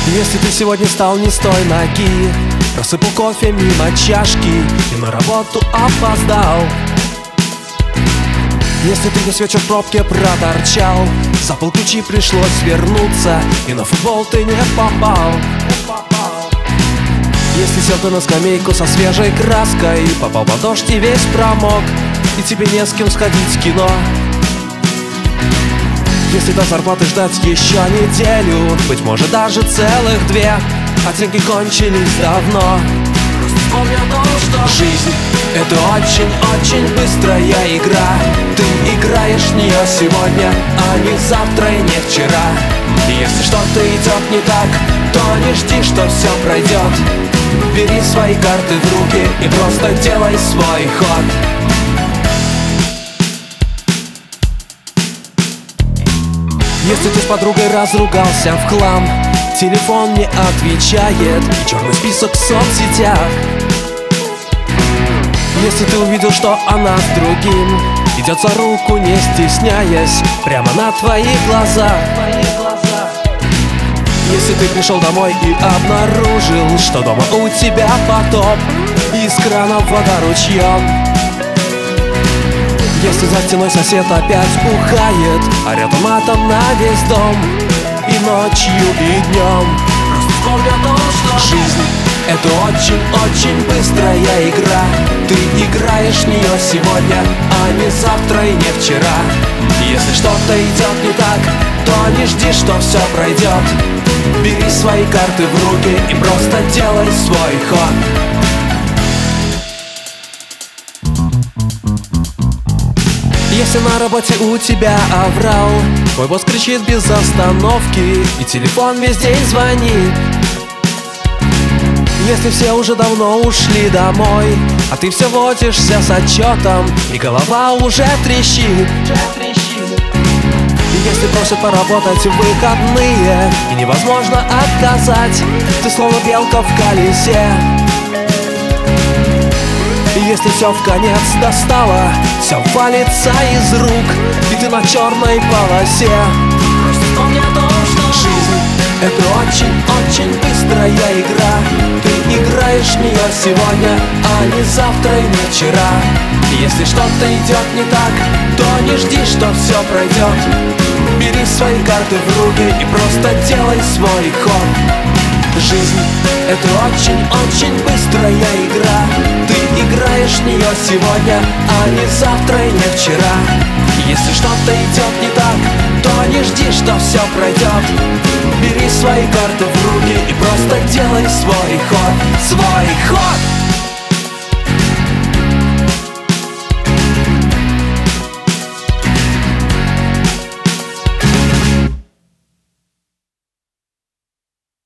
Если ты сегодня встал не с той ноги, рассыпал кофе мимо чашки и на работу опоздал. Если ты весь вечер в пробке проторчал, забыл ключи, пришлось вернуться, и на футбол ты не попал. Если сел ты на скамейку со свежей краской, попал под дождь и весь промок, и тебе не с кем сходить в кино. Если до зарплаты ждать еще неделю, быть может даже целых две, а деньги кончились давно. Просто вспомни о том, что жизнь — это очень-очень быстрая игра. Ты играешь в нее сегодня, а не завтра и не вчера. И если что-то идет не так, то не жди, что все пройдет. Бери свои карты в руки и просто делай свой ход. Если ты с подругой разругался в хлам, телефон не отвечает и черный список в соцсетях. Если ты увидел, что она с другим идет за руку, не стесняясь, прямо на твоих глазах. Если ты пришел домой и обнаружил, что дома у тебя потоп, из крана вода ручьем. Если за стеной сосед опять бухает, орёт матом на весь дом, и ночью, и днем. Просто вспомни о том, что жизнь — это очень-очень быстрая игра. Ты играешь в нее сегодня, а не завтра и не вчера. Если что-то идет не так, то не жди, что все пройдет. Бери свои карты в руки и просто делай свой ход. Если на работе у тебя аврал, твой босс кричит без остановки и телефон весь день звонит. Если все уже давно ушли домой, а ты все водишься с отчетом, и голова уже трещит. И если просят поработать в выходные, и невозможно отказать, ты словно белка в колесе. И если все в конец достало, все валится из рук, и ты на черной полосе. Просто вспомни о том, что жизнь — это очень-очень быстрая игра. Ты играешь в нее сегодня, а не завтра и не вчера. И если что-то идет не так, то не жди, что все пройдет. Бери свои карты в руки и просто делай свой ход. Жизнь — это очень-очень быстрая игра. Ты играешь в нее сегодня, а не завтра и не вчера. Если что-то идет не так, то не жди, что все пройдет. Бери свои карты в руки и просто делай свой ход. Свой ход!